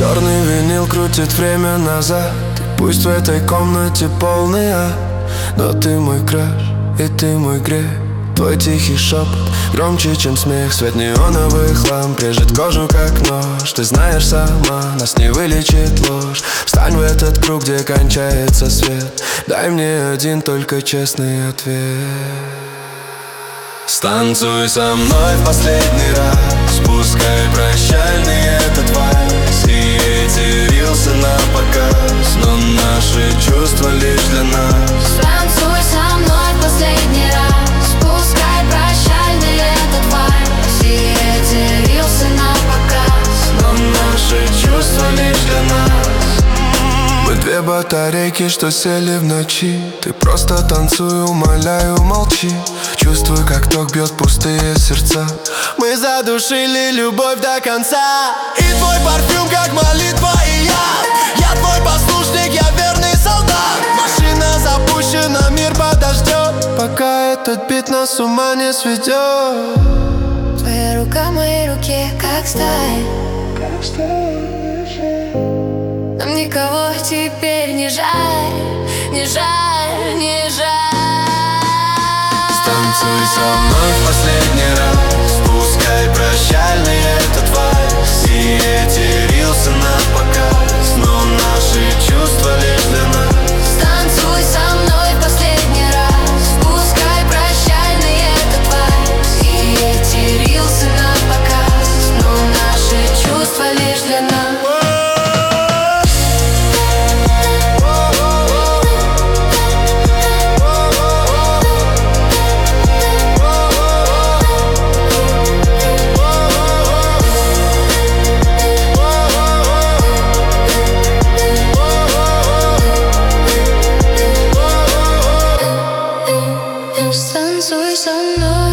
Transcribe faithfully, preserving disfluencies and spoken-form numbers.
Черный винил крутит время назад. И пусть в этой комнате полный ад, но ты мой краш, и ты мой грех. Твой тихий шепот громче, чем смех. Свет неоновых ламп режет кожу, как нож. Ты знаешь сама, нас не вылечит ложь. Встань в этот круг, где кончается свет. Дай мне один только честный ответ. Станцуй со мной в последний раз, пускай прощальный этот вальс и эти рилсы на показ, но наши чувства лишь для нас. Станцуй со мной в последний раз, пускай прощальный этот вальс и эти рилсы на показ, но наши чувства лишь для нас. Мы две батарейки, что сели в ночи. Ты просто танцуй, умоляю, молчи. Чувствую, как ток бьет пустые сердца. Мы задушили любовь до конца. И твой парфюм, как молитва, и я Я твой послушник, я верный солдат. Машина запущена, мир подождет, пока этот бит нас с ума не сведет. Твоя рука в моей руке, как сталь. Нам никого теперь не жаль, не жаль, не жаль. Станцуй со мной в последний раз, пускай прощальный этот вальс и эти рилсы на показ, но наши чувства лишь для нас. Станцуй со мной в последний раз, пускай прощальный этот вальс и эти рилсы на показ, но наши чувства лишь для нас. Станцуй со мной.